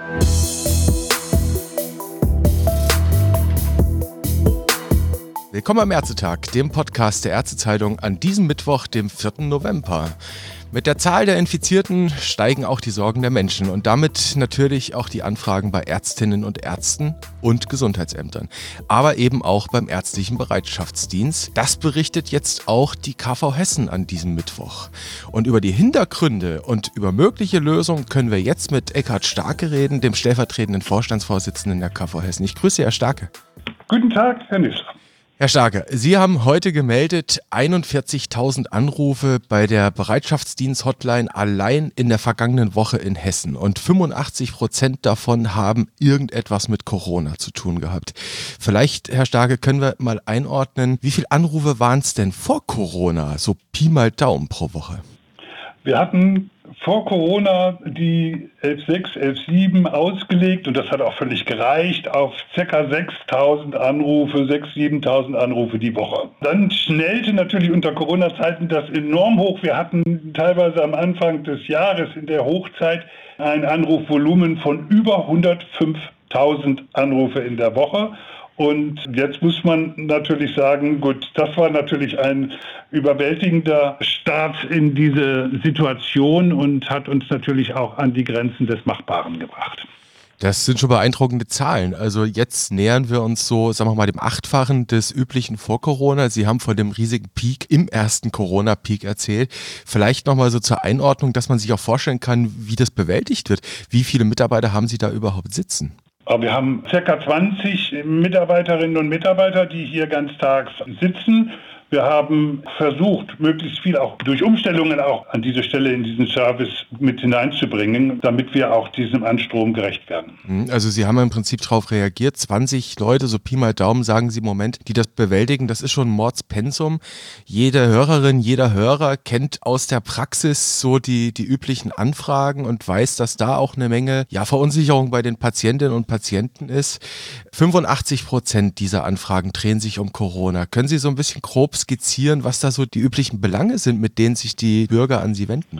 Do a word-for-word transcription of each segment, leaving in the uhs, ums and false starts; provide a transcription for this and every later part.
Willkommen am Ärztetag, dem Podcast der Ärztezeitung an diesem Mittwoch, dem vierten November. Mit der Zahl der Infizierten steigen auch die Sorgen der Menschen und damit natürlich auch die Anfragen bei Ärztinnen und Ärzten und Gesundheitsämtern, aber eben auch beim ärztlichen Bereitschaftsdienst. Das berichtet jetzt auch die K V Hessen an diesem Mittwoch. Und über die Hintergründe und über mögliche Lösungen können wir jetzt mit Eckhard Starke reden, dem stellvertretenden Vorstandsvorsitzenden der K V Hessen. Ich grüße Herr Starke. Guten Tag, Herr Nissler. Herr Starke, Sie haben heute gemeldet, einundvierzigtausend Anrufe bei der Bereitschaftsdienst-Hotline allein in der vergangenen Woche in Hessen und fünfundachtzig Prozent davon haben irgendetwas mit Corona zu tun gehabt. Vielleicht, Herr Starke, können wir mal einordnen, wie viele Anrufe waren es denn vor Corona, so Pi mal Daumen pro Woche? Wir hatten vor Corona die elf sechs, elf sieben ausgelegt und das hat auch völlig gereicht auf ca. sechstausend Anrufe, sechstausend, siebentausend Anrufe die Woche. Dann schnellte natürlich unter Corona-Zeiten das enorm hoch. Wir hatten teilweise am Anfang des Jahres in der Hochzeit ein Anrufvolumen von über hundertfünftausend Anrufe in der Woche. Und jetzt muss man natürlich sagen, gut, das war natürlich ein überwältigender Start in diese Situation und hat uns natürlich auch an die Grenzen des Machbaren gebracht. Das sind schon beeindruckende Zahlen. Also jetzt nähern wir uns so, sagen wir mal, dem Achtfachen des üblichen vor Corona. Sie haben von dem riesigen Peak im ersten Corona-Peak erzählt. Vielleicht nochmal so zur Einordnung, dass man sich auch vorstellen kann, wie das bewältigt wird. Wie viele Mitarbeiter haben Sie da überhaupt sitzen? Wir haben ca. zwanzig Mitarbeiterinnen und Mitarbeiter, die hier ganztags sitzen. Wir haben versucht, möglichst viel auch durch Umstellungen auch an diese Stelle in diesen Service mit hineinzubringen, damit wir auch diesem Anstrom gerecht werden. Also Sie haben im Prinzip darauf reagiert. zwanzig Leute, so Pi mal Daumen, sagen Sie im Moment, die das bewältigen. Das ist schon ein Mordspensum. Jede Hörerin, jeder Hörer kennt aus der Praxis so die, die üblichen Anfragen und weiß, dass da auch eine Menge ja, Verunsicherung bei den Patientinnen und Patienten ist. fünfundachtzig Prozent dieser Anfragen drehen sich um Corona. Können Sie so ein bisschen grob skizzieren, was da so die üblichen Belange sind, mit denen sich die Bürger an Sie wenden?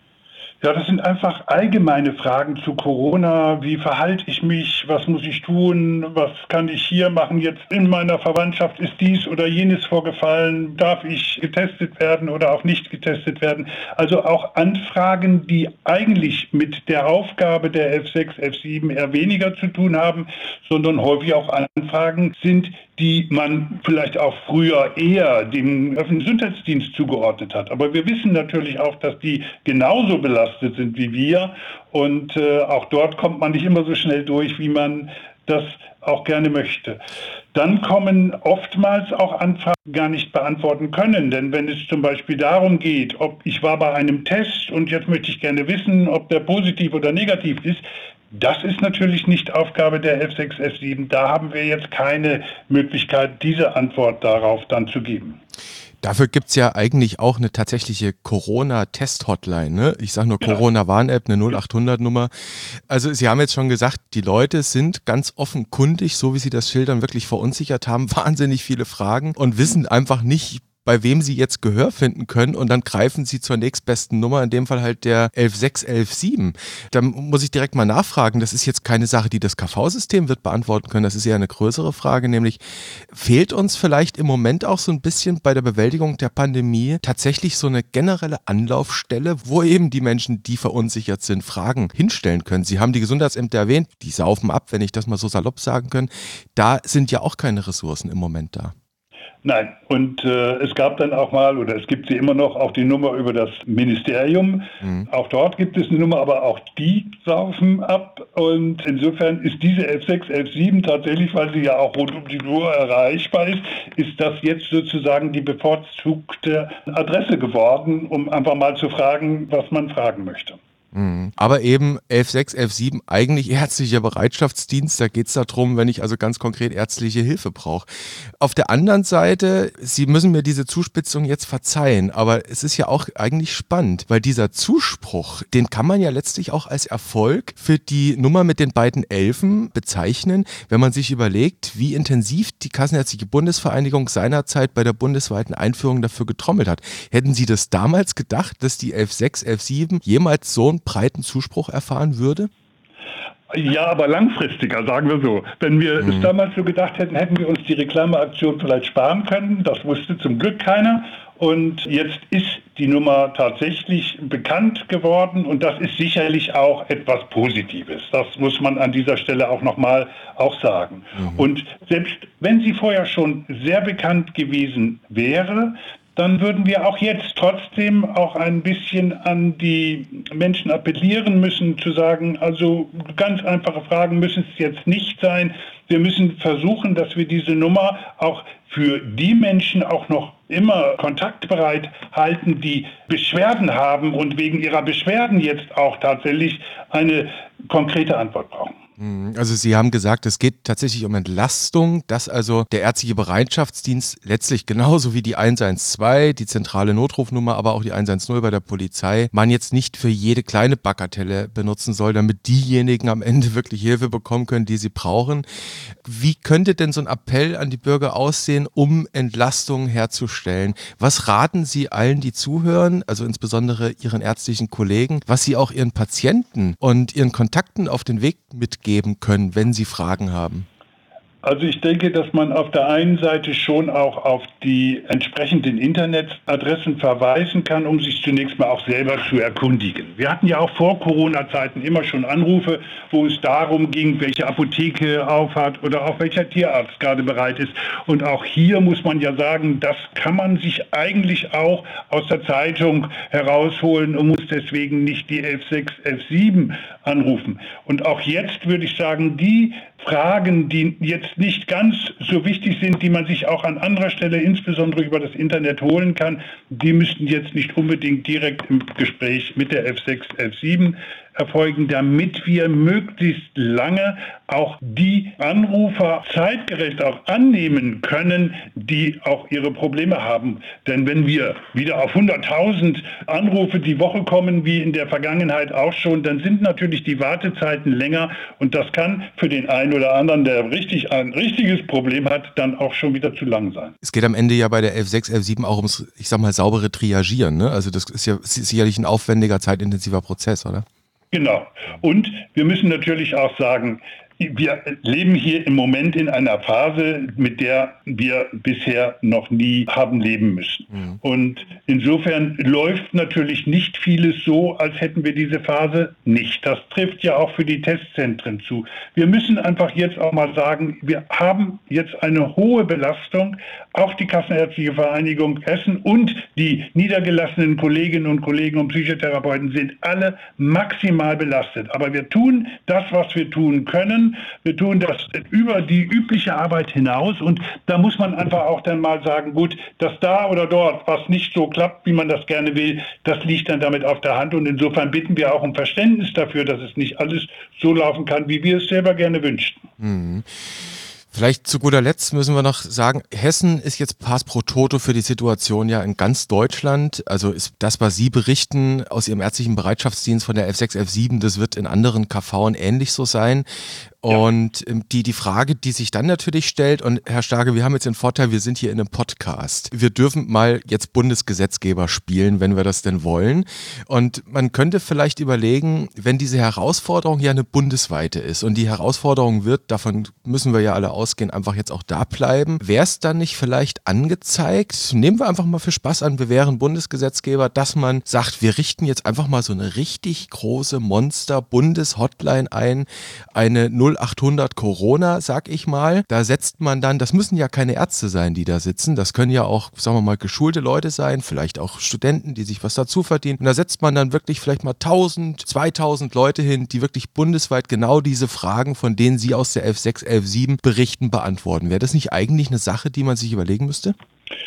Ja, das sind einfach allgemeine Fragen zu Corona. Wie verhalte ich mich? Was muss ich tun? Was kann ich hier machen? Jetzt in meiner Verwandtschaft ist dies oder jenes vorgefallen. Darf ich getestet werden oder auch nicht getestet werden? Also auch Anfragen, die eigentlich mit der Aufgabe der elf sechs, elf sieben eher weniger zu tun haben, sondern häufig auch Anfragen sind, die man vielleicht auch früher eher dem öffentlichen Gesundheitsdienst zugeordnet hat. Aber wir wissen natürlich auch, dass die genauso belastet sind wie wir. Und äh, auch dort kommt man nicht immer so schnell durch, wie man das auch gerne möchte. Dann kommen oftmals auch Anfragen, die gar nicht beantworten können. Denn wenn es zum Beispiel darum geht, ob ich war bei einem Test und jetzt möchte ich gerne wissen, ob der positiv oder negativ ist, das ist natürlich nicht Aufgabe der elf sechs, elf sieben. Da haben wir jetzt keine Möglichkeit, diese Antwort darauf dann zu geben. Dafür gibt es ja eigentlich auch eine tatsächliche Corona-Test-Hotline. Ne? Ich sage nur ja. Corona-Warn-App, eine null acht hundert Nummer. Also Sie haben jetzt schon gesagt, die Leute sind ganz offenkundig, so wie Sie das schildern, wirklich verunsichert, haben wahnsinnig viele Fragen und wissen einfach nicht, bei wem sie jetzt Gehör finden können und dann greifen sie zur nächstbesten Nummer, in dem Fall halt der elf sechs, elf sieben. Da muss ich direkt mal nachfragen, das ist jetzt keine Sache, die das K V-System wird beantworten können, das ist eher eine größere Frage, nämlich fehlt uns vielleicht im Moment auch so ein bisschen bei der Bewältigung der Pandemie tatsächlich so eine generelle Anlaufstelle, wo eben die Menschen, die verunsichert sind, Fragen hinstellen können. Sie haben die Gesundheitsämter erwähnt, die saufen ab, wenn ich das mal so salopp sagen kann. Da sind ja auch keine Ressourcen im Moment da. Nein, und äh, es gab dann auch mal, oder es gibt sie immer noch, auch die Nummer über das Ministerium. Mhm. Auch dort gibt es eine Nummer, aber auch die saufen ab. Und insofern ist diese elf sechs, elf sieben tatsächlich, weil sie ja auch rund um die Uhr erreichbar ist, ist das jetzt sozusagen die bevorzugte Adresse geworden, um einfach mal zu fragen, was man fragen möchte. Aber eben elf sechs, elf sieben eigentlich ärztlicher Bereitschaftsdienst, da geht es darum, wenn ich also ganz konkret ärztliche Hilfe brauche. Auf der anderen Seite, Sie müssen mir diese Zuspitzung jetzt verzeihen, aber es ist ja auch eigentlich spannend, weil dieser Zuspruch, den kann man ja letztlich auch als Erfolg für die Nummer mit den beiden Elfen bezeichnen, wenn man sich überlegt, wie intensiv die Kassenärztliche Bundesvereinigung seinerzeit bei der bundesweiten Einführung dafür getrommelt hat. Hätten Sie das damals gedacht, dass die elf sechs, elf sieben jemals so einen breiten Zuspruch erfahren würde? Ja, aber langfristiger, sagen wir so. Wenn wir mhm. es damals so gedacht hätten, hätten wir uns die Reklameaktion vielleicht sparen können. Das wusste zum Glück keiner. Und jetzt ist die Nummer tatsächlich bekannt geworden und das ist sicherlich auch etwas Positives. Das muss man an dieser Stelle auch nochmal auch sagen. Mhm. Und selbst wenn sie vorher schon sehr bekannt gewesen wäre, dann würden wir auch jetzt trotzdem auch ein bisschen an die Menschen appellieren müssen, zu sagen, also ganz einfache Fragen müssen es jetzt nicht sein. Wir müssen versuchen, dass wir diese Nummer auch für die Menschen auch noch immer kontaktbereit halten, die Beschwerden haben und wegen ihrer Beschwerden jetzt auch tatsächlich eine konkrete Antwort brauchen. Also Sie haben gesagt, es geht tatsächlich um Entlastung, dass also der ärztliche Bereitschaftsdienst letztlich genauso wie die eins eins zwei, die zentrale Notrufnummer, aber auch die eins eins null bei der Polizei, man jetzt nicht für jede kleine Bagatelle benutzen soll, damit diejenigen am Ende wirklich Hilfe bekommen können, die sie brauchen. Wie könnte denn so ein Appell an die Bürger aussehen, um Entlastung herzustellen? Was raten Sie allen, die zuhören, also insbesondere Ihren ärztlichen Kollegen, was Sie auch Ihren Patienten und Ihren Kontakten auf den Weg mitgeben geben können, wenn Sie Fragen haben? Also ich denke, dass man auf der einen Seite schon auch auf die entsprechenden Internetadressen verweisen kann, um sich zunächst mal auch selber zu erkundigen. Wir hatten ja auch vor Corona-Zeiten immer schon Anrufe, wo es darum ging, welche Apotheke aufhat oder auch welcher Tierarzt gerade bereit ist. Und auch hier muss man ja sagen, das kann man sich eigentlich auch aus der Zeitung herausholen und muss deswegen nicht die elf sechs elf sieben anrufen. Und auch jetzt würde ich sagen, die Fragen, die jetzt nicht ganz so wichtig sind, die man sich auch an anderer Stelle insbesondere über das Internet holen kann, die müssten jetzt nicht unbedingt direkt im Gespräch mit der elf sechs elf sieben erfolgen, damit wir möglichst lange auch die Anrufer zeitgerecht auch annehmen können, die auch ihre Probleme haben. Denn wenn wir wieder auf hunderttausend Anrufe die Woche kommen, wie in der Vergangenheit auch schon, dann sind natürlich die Wartezeiten länger und das kann für den einen oder anderen, der richtig ein richtiges Problem hat, dann auch schon wieder zu lang sein. Es geht am Ende ja bei der elf sechs elf sieben auch ums, ich sag mal, saubere Triagieren, ne? Also das ist ja sicherlich ein aufwendiger, zeitintensiver Prozess, oder? Genau. Und wir müssen natürlich auch sagen, wir leben hier im Moment in einer Phase, mit der wir bisher noch nie haben leben müssen. Mhm. Und insofern läuft natürlich nicht vieles so, als hätten wir diese Phase nicht. Das trifft ja auch für die Testzentren zu. Wir müssen einfach jetzt auch mal sagen, wir haben jetzt eine hohe Belastung. Auch die Kassenärztliche Vereinigung Hessen und die niedergelassenen Kolleginnen und Kollegen und Psychotherapeuten sind alle maximal belastet. Aber wir tun das, was wir tun können. Wir tun das über die übliche Arbeit hinaus und da muss man einfach auch dann mal sagen, gut, dass da oder dort was nicht so klappt, wie man das gerne will, das liegt dann damit auf der Hand und insofern bitten wir auch um Verständnis dafür, dass es nicht alles so laufen kann, wie wir es selber gerne wünschten. Mhm. Vielleicht zu guter Letzt müssen wir noch sagen, Hessen ist jetzt Pass pro Toto für die Situation ja in ganz Deutschland. Also ist das, was Sie berichten aus Ihrem ärztlichen Bereitschaftsdienst von der elf sechs elf sieben, das wird in anderen K Vs ähnlich so sein. Und die, die Frage, die sich dann natürlich stellt, und Herr Starke, wir haben jetzt den Vorteil, wir sind hier in einem Podcast. Wir dürfen mal jetzt Bundesgesetzgeber spielen, wenn wir das denn wollen. Und man könnte vielleicht überlegen, wenn diese Herausforderung ja eine bundesweite ist und die Herausforderung wird, davon müssen wir ja alle ausgehen, einfach jetzt auch da bleiben, wäre es dann nicht vielleicht angezeigt, nehmen wir einfach mal für Spaß an, wir wären Bundesgesetzgeber, dass man sagt, wir richten jetzt einfach mal so eine richtig große Monster-Bundes-Hotline ein, eine null achthundert Corona, sag ich mal. Da setzt man dann, das müssen ja keine Ärzte sein, die da sitzen, das können ja auch, sagen wir mal, geschulte Leute sein, vielleicht auch Studenten, die sich was dazu verdienen. Und da setzt man dann wirklich vielleicht mal tausend, zweitausend Leute hin, die wirklich bundesweit genau diese Fragen, von denen Sie aus der elf sechs elf sieben berichten, beantworten. Wäre das nicht eigentlich eine Sache, die man sich überlegen müsste?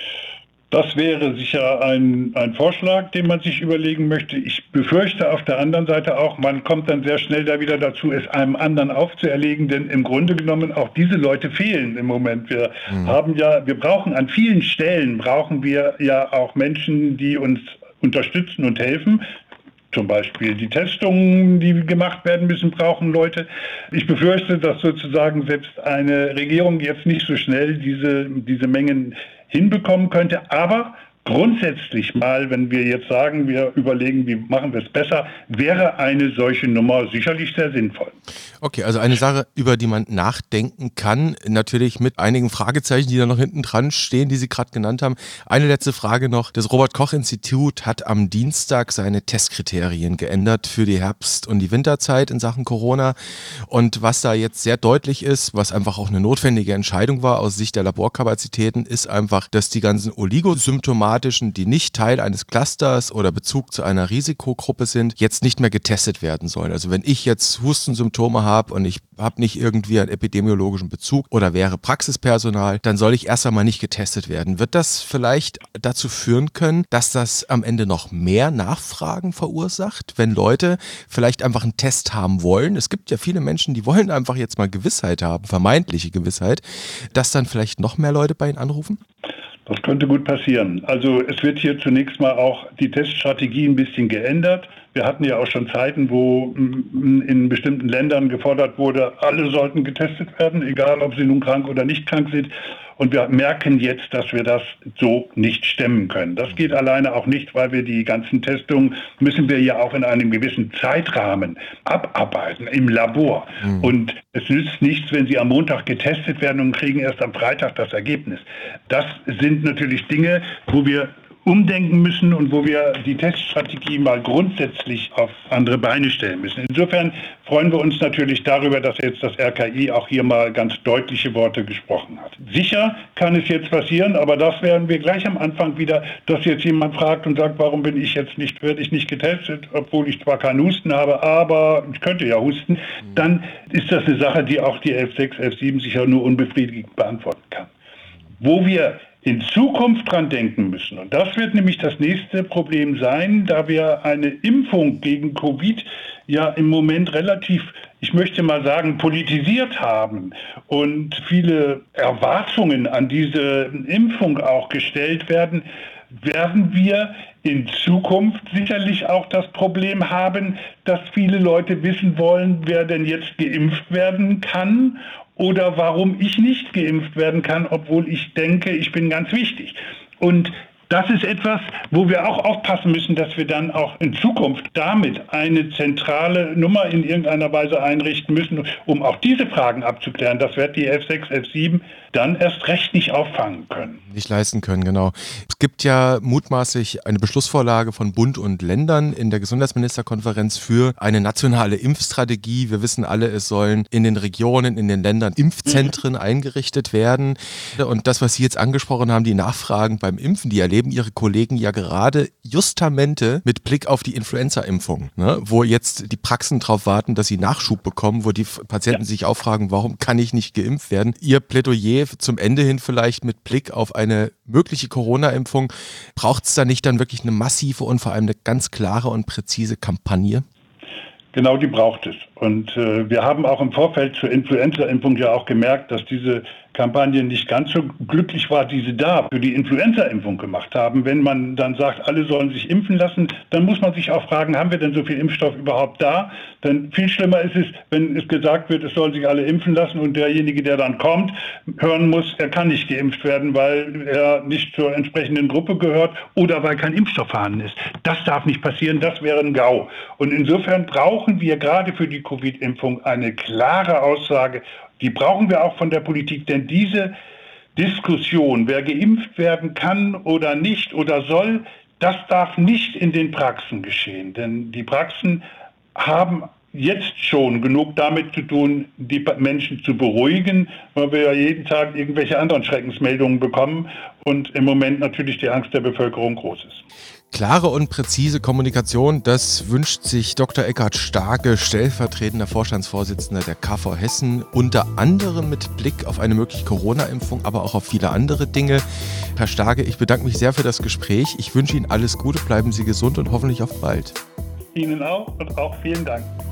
Das wäre sicher ein, ein Vorschlag, den man sich überlegen möchte. Ich befürchte auf der anderen Seite auch, man kommt dann sehr schnell da wieder dazu, es einem anderen aufzuerlegen, denn im Grunde genommen auch diese Leute fehlen im Moment. Wir mhm. haben ja, wir brauchen an vielen Stellen, brauchen wir ja auch Menschen, die uns unterstützen und helfen. Zum Beispiel die Testungen, die gemacht werden müssen, brauchen Leute. Ich befürchte, dass sozusagen selbst eine Regierung jetzt nicht so schnell diese, diese Mengen hinbekommen könnte. Aber grundsätzlich mal, wenn wir jetzt sagen, wir überlegen, wie machen wir es besser, wäre eine solche Nummer sicherlich sehr sinnvoll. Okay, also eine Sache, über die man nachdenken kann, natürlich mit einigen Fragezeichen, die da noch hinten dran stehen, die Sie gerade genannt haben. Eine letzte Frage noch. Das Robert-Koch-Institut hat am Dienstag seine Testkriterien geändert für die Herbst- und die Winterzeit in Sachen Corona. Und was da jetzt sehr deutlich ist, was einfach auch eine notwendige Entscheidung war aus Sicht der Laborkapazitäten, ist einfach, dass die ganzen oligosymptomatischen, die nicht Teil eines Clusters oder Bezug zu einer Risikogruppe sind, jetzt nicht mehr getestet werden sollen. Also wenn ich jetzt Hustensymptome habe, habe und ich habe nicht irgendwie einen epidemiologischen Bezug oder wäre Praxispersonal, dann soll ich erst einmal nicht getestet werden. Wird das vielleicht dazu führen können, dass das am Ende noch mehr Nachfragen verursacht, wenn Leute vielleicht einfach einen Test haben wollen? Es gibt ja viele Menschen, die wollen einfach jetzt mal Gewissheit haben, vermeintliche Gewissheit, dass dann vielleicht noch mehr Leute bei Ihnen anrufen? Das könnte gut passieren. Also es wird hier zunächst mal auch die Teststrategie ein bisschen geändert. Wir hatten ja auch schon Zeiten, wo in bestimmten Ländern gefordert wurde, alle sollten getestet werden, egal ob sie nun krank oder nicht krank sind. Und wir merken jetzt, dass wir das so nicht stemmen können. Das geht alleine auch nicht, weil wir die ganzen Testungen müssen wir ja auch in einem gewissen Zeitrahmen abarbeiten im Labor. Mhm. Und es nützt nichts, wenn sie am Montag getestet werden und kriegen erst am Freitag das Ergebnis. Das sind natürlich Dinge, wo wir umdenken müssen und wo wir die Teststrategie mal grundsätzlich auf andere Beine stellen müssen. Insofern freuen wir uns natürlich darüber, dass jetzt das R K I auch hier mal ganz deutliche Worte gesprochen hat. Sicher kann es jetzt passieren, aber das werden wir gleich am Anfang wieder, dass jetzt jemand fragt und sagt, warum bin ich jetzt nicht, werde ich nicht getestet, obwohl ich zwar keinen Husten habe, aber ich könnte ja husten. Dann ist das eine Sache, die auch die elf sechs, elf sieben sicher nur unbefriedigend beantworten kann. Wo wir in Zukunft dran denken müssen. Und das wird nämlich das nächste Problem sein, da wir eine Impfung gegen Covid ja im Moment relativ, ich möchte mal sagen, politisiert haben und viele Erwartungen an diese Impfung auch gestellt werden, werden wir in Zukunft sicherlich auch das Problem haben, dass viele Leute wissen wollen, wer denn jetzt geimpft werden kann oder warum ich nicht geimpft werden kann, obwohl ich denke, ich bin ganz wichtig. Und das ist etwas, wo wir auch aufpassen müssen, dass wir dann auch in Zukunft damit eine zentrale Nummer in irgendeiner Weise einrichten müssen, um auch diese Fragen abzuklären. Das wird die elf sechs, elf sieben dann erst recht nicht auffangen können. Nicht leisten können, genau. Es gibt ja mutmaßlich eine Beschlussvorlage von Bund und Ländern in der Gesundheitsministerkonferenz für eine nationale Impfstrategie. Wir wissen alle, es sollen in den Regionen, in den Ländern Impfzentren mhm. eingerichtet werden. Und das, was Sie jetzt angesprochen haben, die Nachfragen beim Impfen, die erleben Ihre Kollegen ja gerade justamente mit Blick auf die Influenza-Impfung, ne? Wo jetzt die Praxen darauf warten, dass sie Nachschub bekommen, wo die Patienten ja. sich auch fragen, warum kann ich nicht geimpft werden? Ihr Plädoyer zum Ende hin vielleicht mit Blick auf eine mögliche Corona-Impfung, braucht es da nicht dann wirklich eine massive und vor allem eine ganz klare und präzise Kampagne? Genau, die braucht es. Und äh, wir haben auch im Vorfeld zur Influenza-Impfung ja auch gemerkt, dass diese Kampagne nicht ganz so glücklich war, die sie da für die Influenza-Impfung gemacht haben. Wenn man dann sagt, alle sollen sich impfen lassen, dann muss man sich auch fragen, haben wir denn so viel Impfstoff überhaupt da? Denn viel schlimmer ist es, wenn es gesagt wird, es sollen sich alle impfen lassen und derjenige, der dann kommt, hören muss, er kann nicht geimpft werden, weil er nicht zur entsprechenden Gruppe gehört oder weil kein Impfstoff vorhanden ist. Das darf nicht passieren, das wäre ein GAU. Und insofern brauchen wir gerade für die Covid-Impfung eine klare Aussage. Die brauchen wir auch von der Politik, denn diese Diskussion, wer geimpft werden kann oder nicht oder soll, das darf nicht in den Praxen geschehen. Denn die Praxen haben jetzt schon genug damit zu tun, die Menschen zu beruhigen, weil wir ja jeden Tag irgendwelche anderen Schreckensmeldungen bekommen und im Moment natürlich die Angst der Bevölkerung groß ist. Klare und präzise Kommunikation, das wünscht sich Doktor Eckhard Starke, stellvertretender Vorstandsvorsitzender der K V Hessen, unter anderem mit Blick auf eine mögliche Corona-Impfung, aber auch auf viele andere Dinge. Herr Starke, ich bedanke mich sehr für das Gespräch. Ich wünsche Ihnen alles Gute, bleiben Sie gesund und hoffentlich auf bald. Ihnen auch und auch vielen Dank.